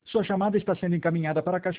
Sua chamada está sendo encaminhada para a caixa